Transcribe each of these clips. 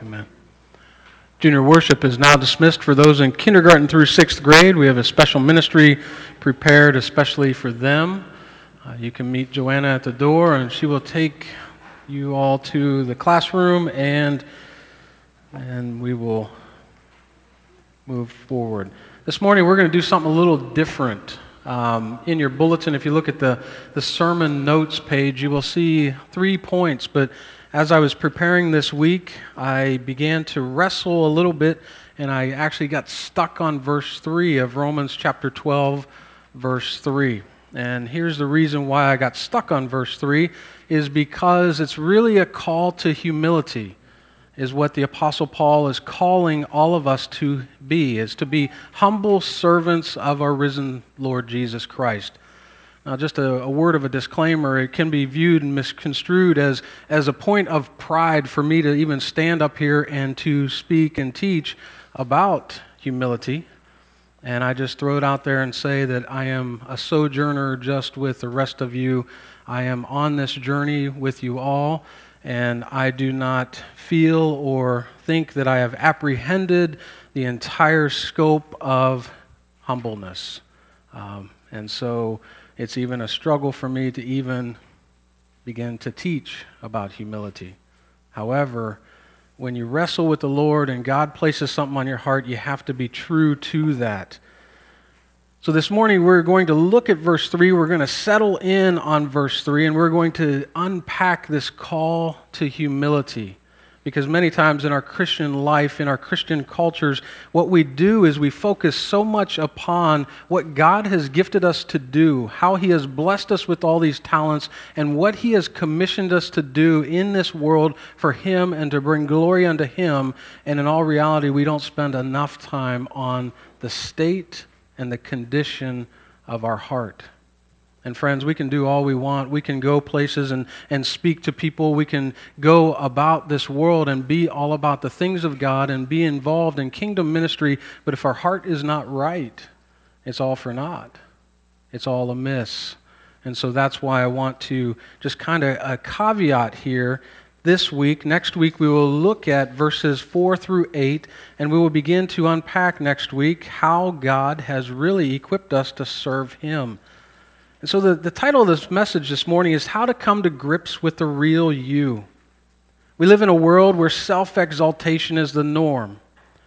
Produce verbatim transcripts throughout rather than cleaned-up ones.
Amen. Junior worship is now dismissed for those in kindergarten through sixth grade. We have a special ministry prepared especially for them. Uh, you can meet Joanna at the door, and she will take you all to the classroom, and and we will move forward. This morning we're going to do something a little different. Um, in your bulletin, if you look at the, the sermon notes page, you will see three points, but as I was preparing this week, I began to wrestle a little bit, and I actually got stuck on verse three of Romans chapter twelve, verse three. And here's the reason why I got stuck on verse three, is because it's really a call to humility, is what the Apostle Paul is calling all of us to be, is to be humble servants of our risen Lord Jesus Christ. Now, just a, a word of a disclaimer, it can be viewed and misconstrued as, as a point of pride for me to even stand up here and to speak and teach about humility. And I just throw it out there and say that I am a sojourner just with the rest of you. I am on this journey with you all, and I do not feel or think that I have apprehended the entire scope of humbleness. Um, and so it's even a struggle for me to even begin to teach about humility. However, when you wrestle with the Lord and God places something on your heart, you have to be true to that. So this morning we're going to look at verse three, we're going to settle in on verse three, and we're going to unpack this call to humility. Because many times in our Christian life, in our Christian cultures, what we do is we focus so much upon what God has gifted us to do, how He has blessed us with all these talents, and what He has commissioned us to do in this world for Him and to bring glory unto Him. And in all reality, we don't spend enough time on the state and the condition of our heart. And friends, we can do all we want. We can go places and, and speak to people. We can go about this world and be all about the things of God and be involved in kingdom ministry. But if our heart is not right, it's all for naught. It's all amiss. And so that's why I want to just kind of a caveat here this week. Next week we will look at verses four through eight, and we will begin to unpack next week how God has really equipped us to serve Him. And so the, the title of this message this morning is How to Come to Grips with the Real You. We live in a world where self-exaltation is the norm.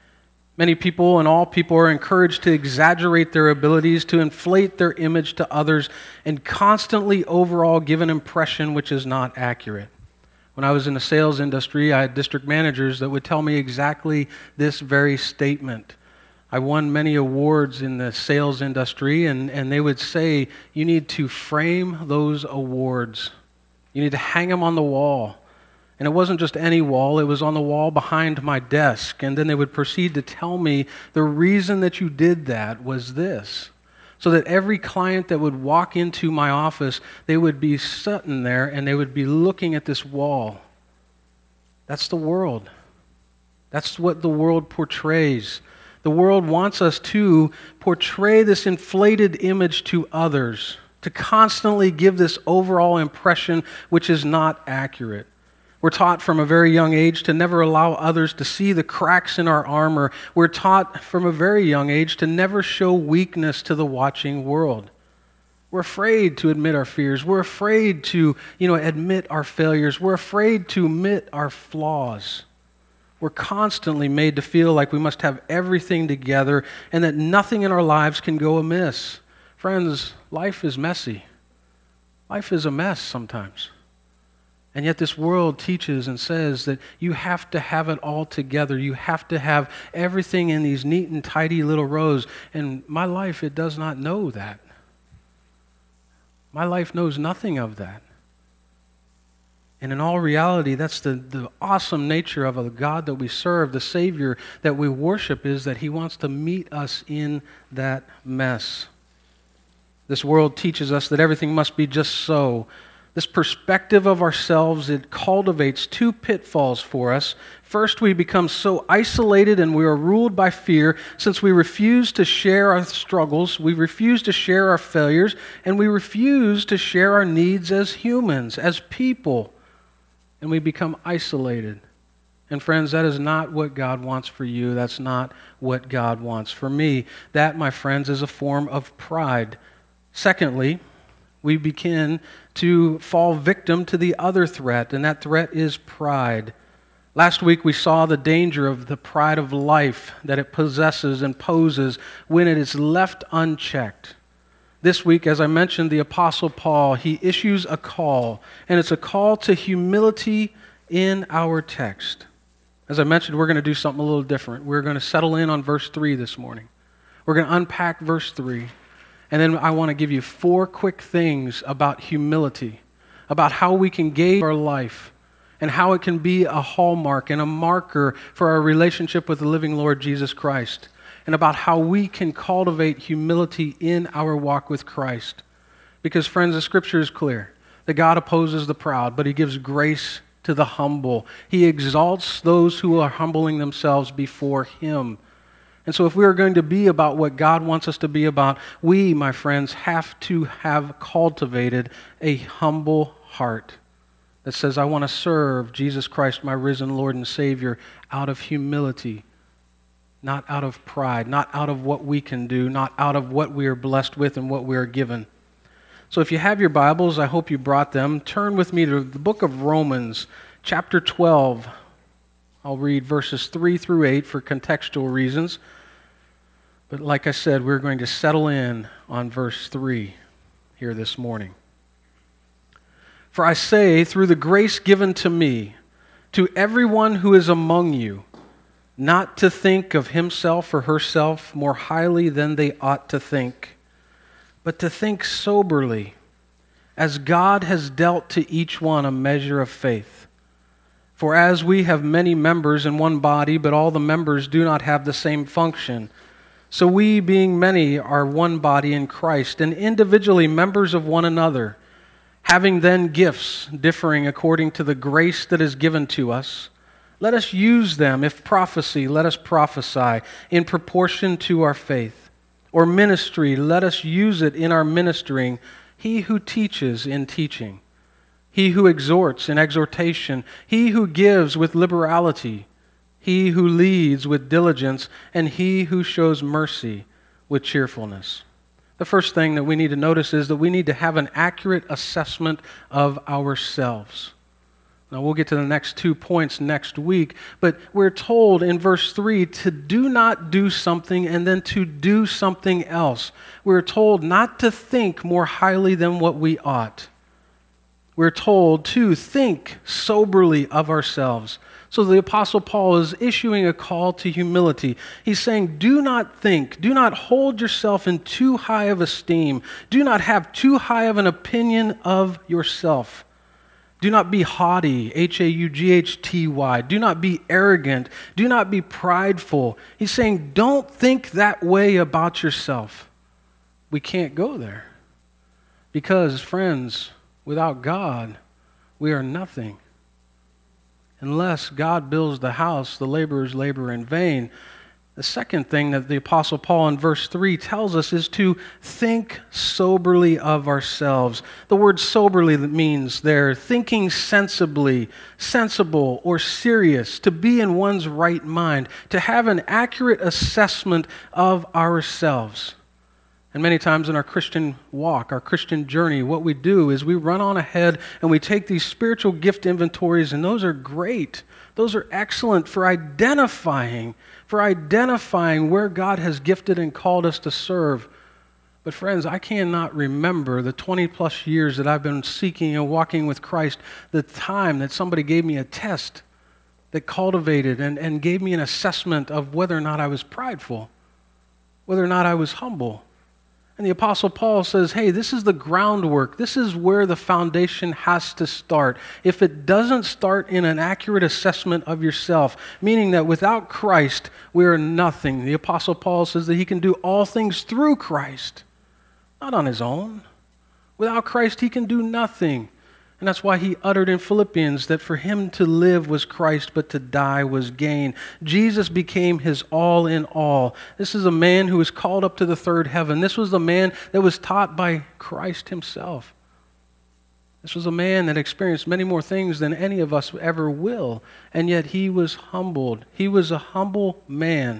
Many people and all people are encouraged to exaggerate their abilities, to inflate their image to others, and constantly overall give an impression which is not accurate. When I was in the sales industry, I had district managers that would tell me exactly this very statement. I won many awards in the sales industry, and, and they would say, you need to frame those awards. You need to hang them on the wall. And it wasn't just any wall, it was on the wall behind my desk. And then they would proceed to tell me the reason that you did that was this. So that every client that would walk into my office, they would be sitting there and they would be looking at this wall. That's the world. That's what the world portrays. The world wants us to portray this inflated image to others, to constantly give this overall impression which is not accurate. We're taught from a very young age to never allow others to see the cracks in our armor. We're taught from a very young age to never show weakness to the watching world. We're afraid to admit our fears. We're afraid to, you know, admit our failures. We're afraid to admit our flaws. We're constantly made to feel like we must have everything together and that nothing in our lives can go amiss. Friends, life is messy. Life is a mess sometimes. And yet this world teaches and says that you have to have it all together. You have to have everything in these neat and tidy little rows. And my life, it does not know that. My life knows nothing of that. And in all reality, that's the, the awesome nature of a God that we serve, the Savior that we worship, is that He wants to meet us in that mess. This world teaches us that everything must be just so. This perspective of ourselves, it cultivates two pitfalls for us. First, we become so isolated and we are ruled by fear since we refuse to share our struggles, we refuse to share our failures, and we refuse to share our needs as humans, as people. And we become isolated. And friends, that is not what God wants for you. That's not what God wants for me. That, my friends, is a form of pride. Secondly, we begin to fall victim to the other threat, and that threat is pride. Last week we saw the danger of the pride of life that it possesses and poses when it is left unchecked. This week, as I mentioned, the Apostle Paul, he issues a call, and it's a call to humility in our text. As I mentioned, we're going to do something a little different. We're going to settle in on verse three this morning. We're going to unpack verse three. And then I want to give you four quick things about humility, about how we can gauge our life, and how it can be a hallmark and a marker for our relationship with the living Lord Jesus Christ, and about how we can cultivate humility in our walk with Christ. Because, friends, the Scripture is clear that God opposes the proud, but He gives grace to the humble. He exalts those who are humbling themselves before Him. And so if we are going to be about what God wants us to be about, we, my friends, have to have cultivated a humble heart that says, I want to serve Jesus Christ, my risen Lord and Savior, out of humility, not out of pride, not out of what we can do, not out of what we are blessed with and what we are given. So if you have your Bibles, I hope you brought them. Turn with me to the book of Romans, chapter twelve. I'll read verses three through eight for contextual reasons. But like I said, we're going to settle in on verse three here this morning. For I say, through the grace given to me, to everyone who is among you, not to think of himself or herself more highly than they ought to think, but to think soberly, as God has dealt to each one a measure of faith. For as we have many members in one body, but all the members do not have the same function, so we, being many, are one body in Christ, and individually members of one another, having then gifts differing according to the grace that is given to us. Let us use them. If prophecy, let us prophesy in proportion to our faith. Or ministry, let us use it in our ministering. He who teaches in teaching. He who exhorts in exhortation. He who gives with liberality. He who leads with diligence. And he who shows mercy with cheerfulness. The first thing that we need to notice is that we need to have an accurate assessment of ourselves. Now, we'll get to the next two points next week, but we're told in verse three to do not do something and then to do something else. We're told not to think more highly than what we ought. We're told to think soberly of ourselves. So the Apostle Paul is issuing a call to humility. He's saying, do not think, do not hold yourself in too high of esteem. Do not have too high of an opinion of yourself. Do not be haughty, H A U G H T Y. Do not be arrogant. Do not be prideful. He's saying, don't think that way about yourself. We can't go there. Because, friends, without God, we are nothing. Unless God builds the house, the laborers labor in vain. The second thing that the Apostle Paul in verse three tells us is to think soberly of ourselves. The word soberly means there thinking sensibly, sensible, or serious, to be in one's right mind, to have an accurate assessment of ourselves. And many times in our Christian walk, our Christian journey, what we do is we run on ahead and we take these spiritual gift inventories, and those are great. Those are excellent for identifying, for identifying where God has gifted and called us to serve. But friends, I cannot remember the twenty plus years that I've been seeking and walking with Christ, the time that somebody gave me a test that cultivated and, and gave me an assessment of whether or not I was prideful, whether or not I was humble. And the Apostle Paul says, hey, this is the groundwork. This is where the foundation has to start. If it doesn't start in an accurate assessment of yourself, meaning that without Christ, we are nothing. The Apostle Paul says that he can do all things through Christ, not on his own. Without Christ, he can do nothing. And that's why he uttered in Philippians that for him to live was Christ, but to die was gain. Jesus became his all in all. This is a man who was called up to the third heaven. This was the man that was taught by Christ himself. This was a man that experienced many more things than any of us ever will, and yet he was humbled. He was a humble man.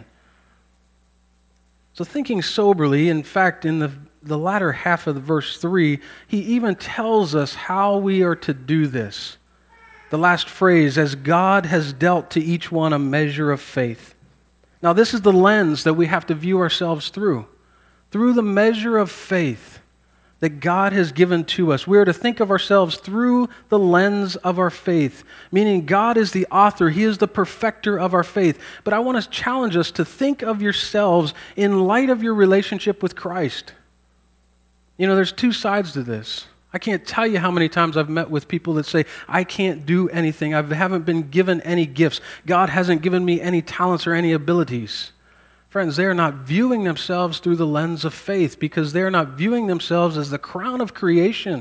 So thinking soberly, in fact, in the, the latter half of the verse three, he even tells us how we are to do this. The last phrase, as God has dealt to each one a measure of faith. Now this is the lens that we have to view ourselves through. Through the measure of faith that God has given to us. We are to think of ourselves through the lens of our faith, meaning God is the author, He is the perfecter of our faith. But I want to challenge us to think of yourselves in light of your relationship with Christ. You know, there's two sides to this. I can't tell you how many times I've met with people that say, I can't do anything, I haven't been given any gifts, God hasn't given me any talents or any abilities. Friends, they are not viewing themselves through the lens of faith because they are not viewing themselves as the crown of creation.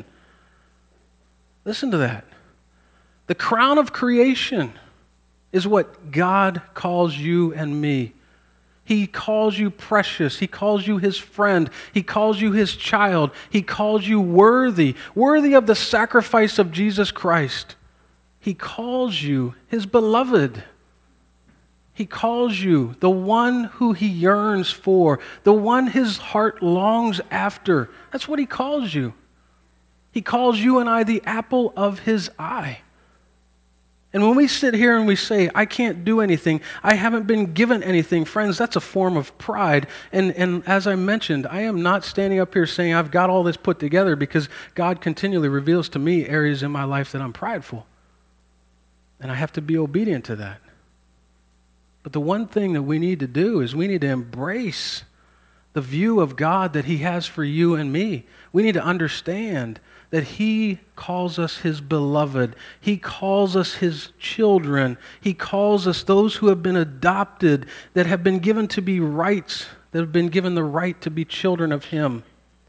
Listen to that. The crown of creation is what God calls you and me. He calls you precious. He calls you His friend. He calls you His child. He calls you worthy, worthy of the sacrifice of Jesus Christ. He calls you His beloved. He calls you the one who He yearns for, the one His heart longs after. That's what He calls you. He calls you and I the apple of His eye. And when we sit here and we say, I can't do anything, I haven't been given anything, friends, that's a form of pride. And, and as I mentioned, I am not standing up here saying I've got all this put together because God continually reveals to me areas in my life that I'm prideful. And I have to be obedient to that. But the one thing that we need to do is we need to embrace the view of God that He has for you and me. We need to understand that He calls us His beloved. He calls us His children. He calls us those who have been adopted, that have been given to be rights, that have been given the right to be children of Him.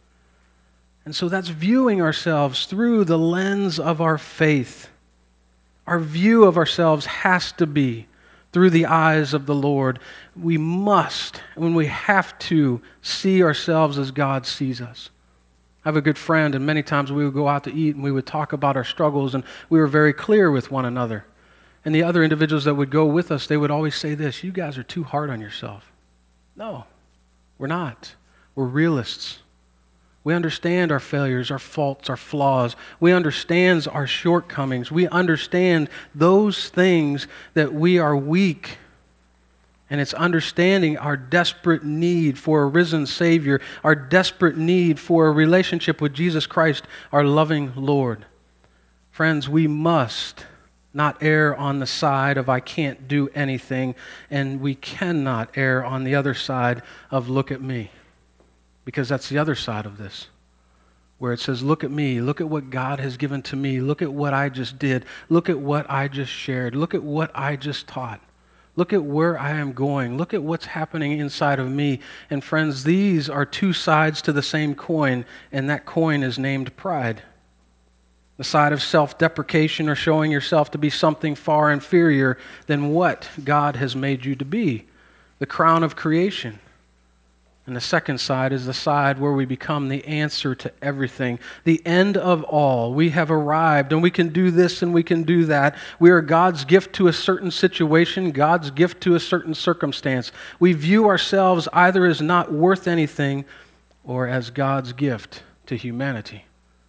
And so that's viewing ourselves through the lens of our faith. Our view of ourselves has to be through the eyes of the Lord. We must, when we have to, see ourselves as God sees us. I have a good friend, and many times we would go out to eat and we would talk about our struggles, and we were very clear with one another. And the other individuals that would go with us, they would always say this, you guys are too hard on yourself. No, we're not. We're realists. We understand our failures, our faults, our flaws. We understand our shortcomings. We understand those things that we are weak. And it's understanding our desperate need for a risen Savior, our desperate need for a relationship with Jesus Christ, our loving Lord. Friends, we must not err on the side of I can't do anything, and we cannot err on the other side of look at me. Because that's the other side of this, where it says, look at me, look at what God has given to me, look at what I just did, look at what I just shared, look at what I just taught, look at where I am going, look at what's happening inside of me. And friends, these are two sides to the same coin, and that coin is named pride. The side of self-deprecation or showing yourself to be something far inferior than what God has made you to be, the crown of creation. And the second side is the side where we become the answer to everything, the end of all. We have arrived, and we can do this and we can do that. We are God's gift to a certain situation, God's gift to a certain circumstance. We view ourselves either as not worth anything or as God's gift to humanity.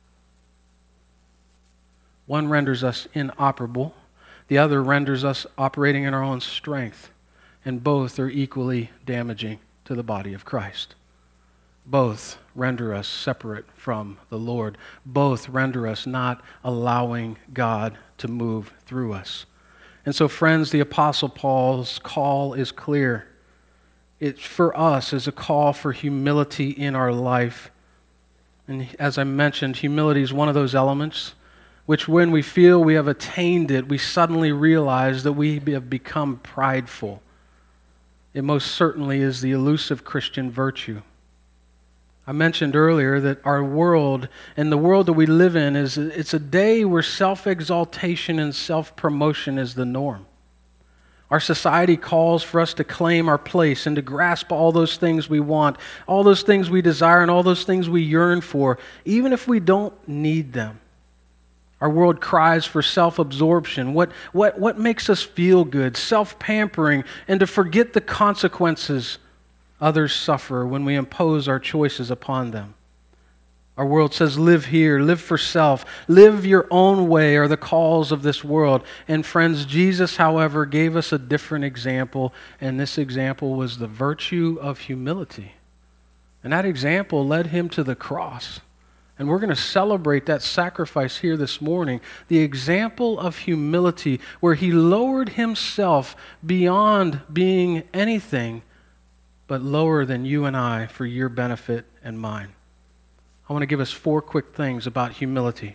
One renders us inoperable, the other renders us operating in our own strength, and both are equally damaging to the body of Christ. Both render us separate from the Lord. Both render us not allowing God to move through us. And so, friends, the Apostle Paul's call is clear. It, for us, is a call for humility in our life. And as I mentioned, humility is one of those elements which when we feel we have attained it, we suddenly realize that we have become prideful. It most certainly is the elusive Christian virtue. I mentioned earlier that our world and the world that we live in is it's a day where self-exaltation and self-promotion is the norm. Our society calls for us to claim our place and to grasp all those things we want, all those things we desire, and all those things we yearn for, even if we don't need them. Our world cries for self-absorption, what, what, what makes us feel good, self-pampering, and to forget the consequences others suffer when we impose our choices upon them. Our world says, live here, live for self, live your own way are the calls of this world. And friends, Jesus, however, gave us a different example, and this example was the virtue of humility. And that example led him to the cross. And we're going to celebrate that sacrifice here this morning, the example of humility where he lowered himself beyond being anything but lower than you and I for your benefit and mine. I want to give us four quick things about humility.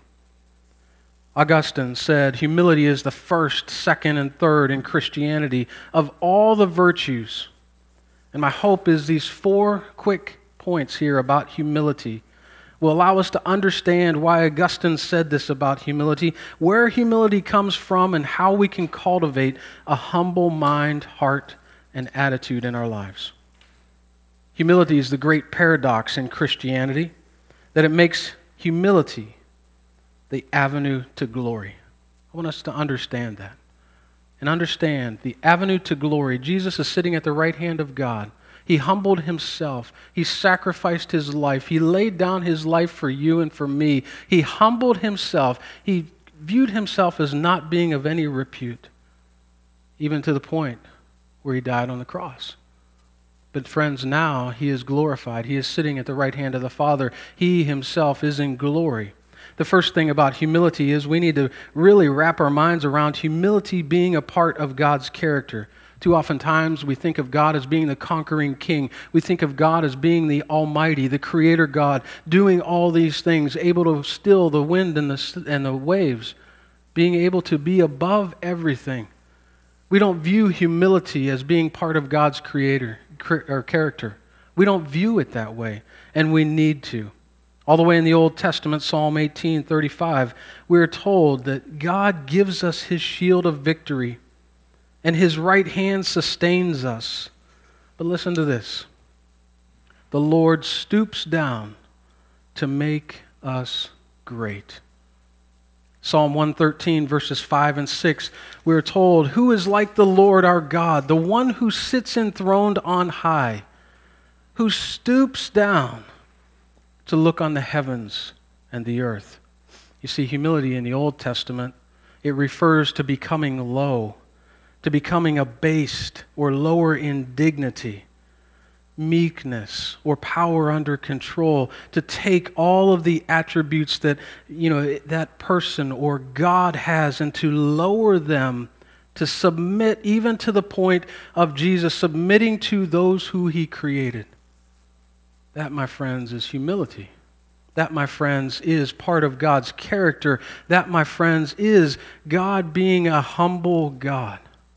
Augustine said, humility is the first, second, and third in Christianity of all the virtues. And my hope is these four quick points here about humility will allow us to understand why Augustine said this about humility, where humility comes from, and how we can cultivate a humble mind, heart, and attitude in our lives. Humility is the great paradox in Christianity, that it makes humility the avenue to glory. I want us to understand that. And understand the avenue to glory. Jesus is sitting at the right hand of God. He humbled himself. He sacrificed his life. He laid down his life for you and for me. He humbled himself. He viewed himself as not being of any repute, even to the point where he died on the cross. But friends, now he is glorified. He is sitting at the right hand of the Father. He himself is in glory. The first thing about humility is we need to really wrap our minds around humility being a part of God's character. Too often times we think of God as being the conquering king. We think of God as being the Almighty, the Creator God, doing all these things, able to still the wind and the, and the waves, being able to be above everything. We don't view humility as being part of God's creator or character. We don't view it that way, and we need to. All the way in the Old Testament, Psalm eighteen thirty-five, we are told that God gives us his shield of victory, and his right hand sustains us. But listen to this. The Lord stoops down to make us great. Psalm one thirteen, verses five and six, we are told, who is like the Lord our God, the one who sits enthroned on high, who stoops down to look on the heavens and the earth. You see, humility in the Old Testament, it refers to becoming low, to becoming abased or lower in dignity, meekness or power under control, to take all of the attributes that, you know, that person or God has and to lower them, to submit even to the point of Jesus submitting to those who he created. That, my friends, is humility. That, my friends, is part of God's character. That, my friends, is God being a humble God.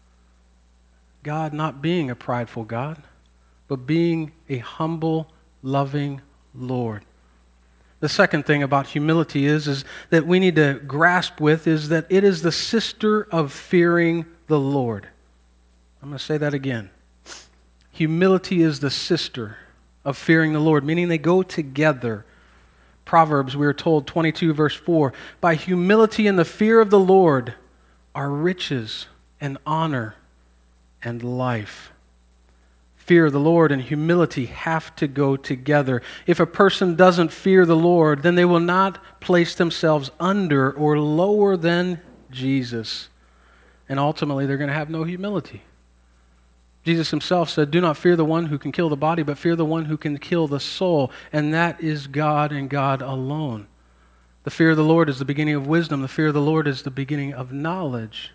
God not being a prideful God, but being a humble, loving Lord. The second thing about humility is, is that we need to grasp with is that it is the sister of fearing the Lord. I'm going to say that again. Humility is the sister of fearing the Lord, meaning they go together. Proverbs, we are told, twenty-two, verse four, by humility and the fear of the Lord are riches and honor and life. Fear of the Lord and humility have to go together. If a person doesn't fear the Lord, then they will not place themselves under or lower than Jesus. And ultimately, they're going to have no humility. Jesus himself said, do not fear the one who can kill the body, but fear the one who can kill the soul. And that is God and God alone. The fear of the Lord is the beginning of wisdom. The fear of the Lord is the beginning of knowledge.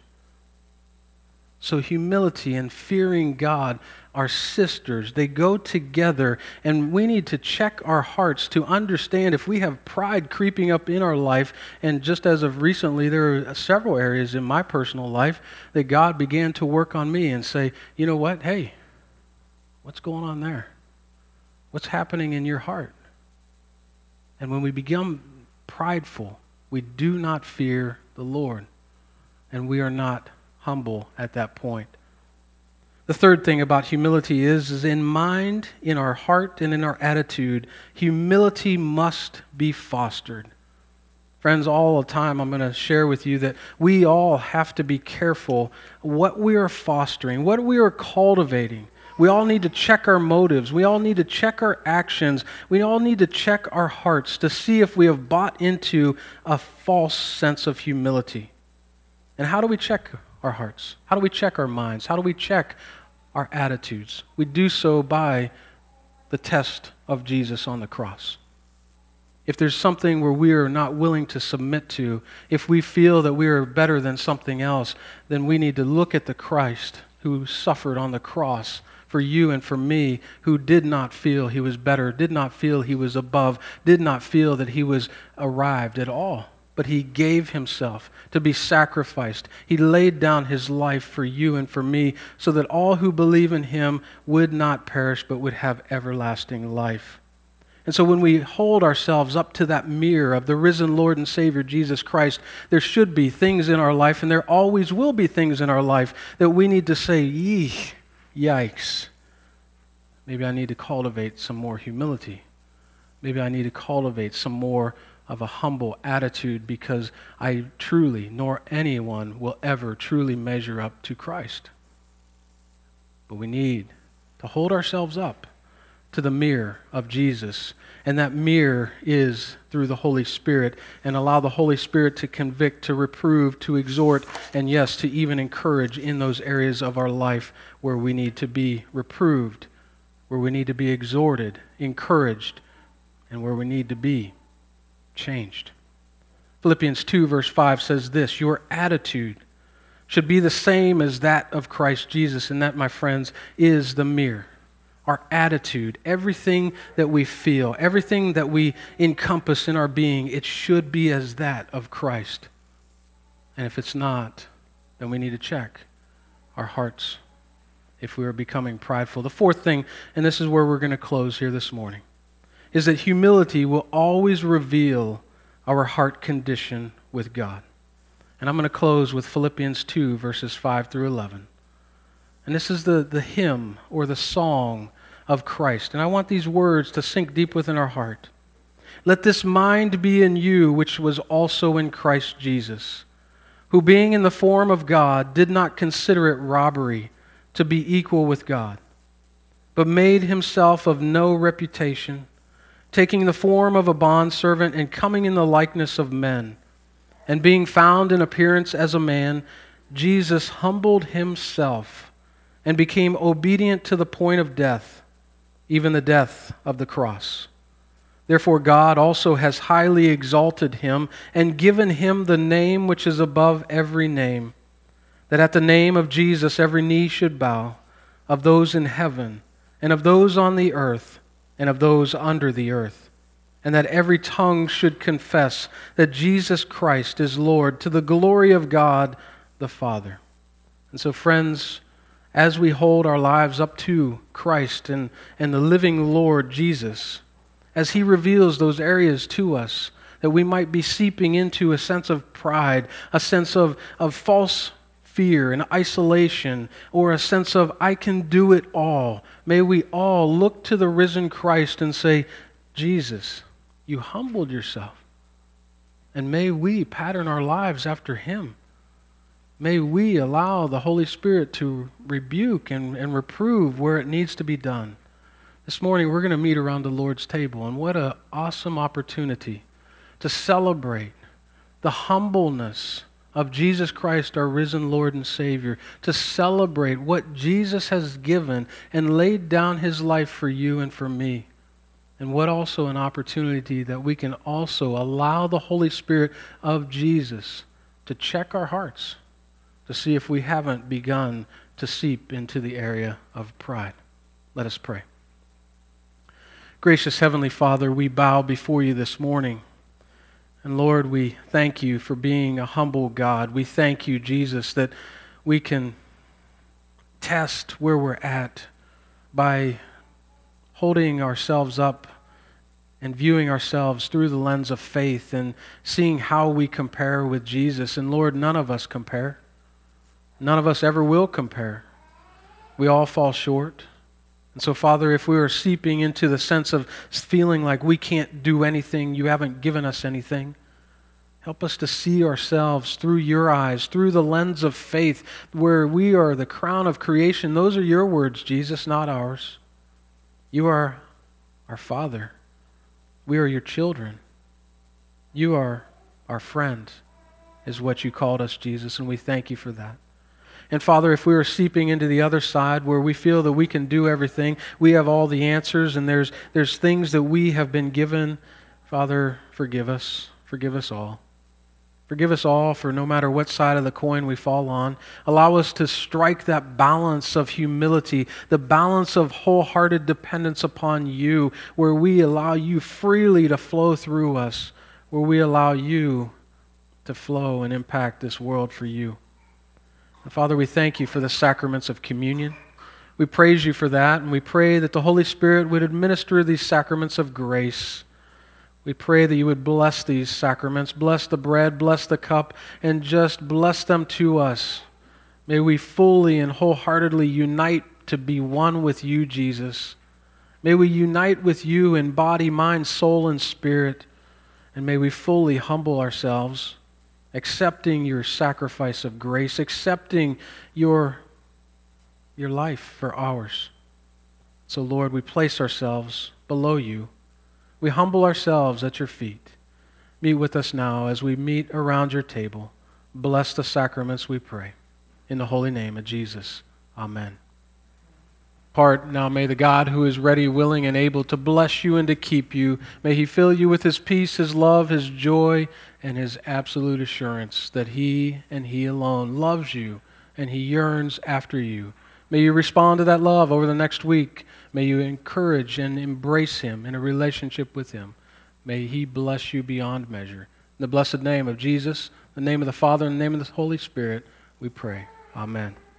So humility and fearing God are sisters. They go together, and we need to check our hearts to understand if we have pride creeping up in our life. And just as of recently, there are several areas in my personal life that God began to work on me and say, you know what? Hey, what's going on there? What's happening in your heart? And when we become prideful, we do not fear the Lord, and we are not humble at that point. The third thing about humility is, is in mind, in our heart, and in our attitude, humility must be fostered. Friends, all the time I'm going to share with you that we all have to be careful what we are fostering, what we are cultivating. We all need to check our motives. We all need to check our actions. We all need to check our hearts to see if we have bought into a false sense of humility. And how do we check our hearts? How do we check our minds? How do we check our attitudes? We do so by the test of Jesus on the cross. If there's something where we are not willing to submit to, if we feel that we are better than something else, then we need to look at the Christ who suffered on the cross for you and for me, who did not feel he was better, did not feel he was above, did not feel that he was arrived at all. But he gave himself to be sacrificed. He laid down his life for you and for me so that all who believe in him would not perish but would have everlasting life. And so when we hold ourselves up to that mirror of the risen Lord and Savior Jesus Christ, there should be things in our life, and there always will be things in our life that we need to say, yee, yikes. Maybe I need to cultivate some more humility. Maybe I need to cultivate some more of a humble attitude, because I truly, nor anyone will ever truly measure up to Christ. But we need to hold ourselves up to the mirror of Jesus, and that mirror is through the Holy Spirit, and allow the Holy Spirit to convict, to reprove, to exhort, and yes, to even encourage in those areas of our life where we need to be reproved, where we need to be exhorted, encouraged, and where we need to be changed. Philippians two verse five says this, your attitude should be the same as that of Christ Jesus, and that, my friends, is the mirror. Our attitude, everything that we feel, everything that we encompass in our being, it should be as that of Christ. And if it's not, then we need to check our hearts if we are becoming prideful. The fourth thing, and this is where we're going to close here this morning, is that humility will always reveal our heart condition with God. And I'm going to close with Philippians two, verses five through eleven. And this is the, the hymn or the song of Christ. And I want these words to sink deep within our heart. Let this mind be in you, which was also in Christ Jesus, who being in the form of God, did not consider it robbery to be equal with God, but made himself of no reputation, taking the form of a bondservant and coming in the likeness of men. And being found in appearance as a man, Jesus humbled himself and became obedient to the point of death, even the death of the cross. Therefore God also has highly exalted him and given him the name which is above every name, that at the name of Jesus every knee should bow, of those in heaven, and of those on the earth, and of those under the earth, and that every tongue should confess that Jesus Christ is Lord, to the glory of God the Father. And so, friends, as we hold our lives up to Christ and, and the living Lord Jesus, as he reveals those areas to us that we might be seeping into a sense of pride, a sense of, of false fear and isolation, or a sense of, I can do it all, may we all look to the risen Christ and say, Jesus, you humbled yourself. And may we pattern our lives after him. May we allow the Holy Spirit to rebuke and, and reprove where it needs to be done. This morning we're going to meet around the Lord's table, and what an awesome opportunity to celebrate the humbleness of Jesus Christ, our risen Lord and Savior, to celebrate what Jesus has given and laid down his life for you and for me. And what also an opportunity that we can also allow the Holy Spirit of Jesus to check our hearts, to see if we haven't begun to seep into the area of pride. Let us pray. Gracious Heavenly Father, we bow before you this morning. And Lord, we thank you for being a humble God. We thank you, Jesus, that we can test where we're at by holding ourselves up and viewing ourselves through the lens of faith and seeing how we compare with Jesus. And Lord, none of us compare. None of us ever will compare. We all fall short. And so, Father, if we are seeping into the sense of feeling like we can't do anything, you haven't given us anything, Help us to see ourselves through your eyes, through the lens of faith, where we are the crown of creation. Those are your words, Jesus, not ours. You are our Father. We are your children. You are our friend, is what you called us, Jesus, and we thank you for that. And Father, if we are seeping into the other side where we feel that we can do everything, we have all the answers, and there's there's things that we have been given, Father, forgive us. Forgive us all. Forgive us all for no matter what side of the coin we fall on. Allow us to strike that balance of humility, the balance of wholehearted dependence upon you, where we allow you freely to flow through us, where we allow you to flow and impact this world for you. And Father, we thank you for the sacraments of communion. We praise you for that, and we pray that the Holy Spirit would administer these sacraments of grace. We pray that you would bless these sacraments, bless the bread, bless the cup, and just bless them to us. May we fully and wholeheartedly unite to be one with you, Jesus. May we unite with you in body, mind, soul, and spirit. And may we fully humble ourselves, accepting your sacrifice of grace, accepting your, your life for ours. So, Lord, we place ourselves below you. We humble ourselves at your feet. Meet with us now as we meet around your table. Bless the sacraments, we pray. In the holy name of Jesus. Amen. Part now, may the God who is ready, willing, and able to bless you and to keep you, may he fill you with his peace, his love, his joy, and his absolute assurance that he and he alone loves you and he yearns after you. May you respond to that love over the next week. May you encourage and embrace him in a relationship with him. May he bless you beyond measure. In the blessed name of Jesus, the name of the Father, and the name of the Holy Spirit, we pray. Amen.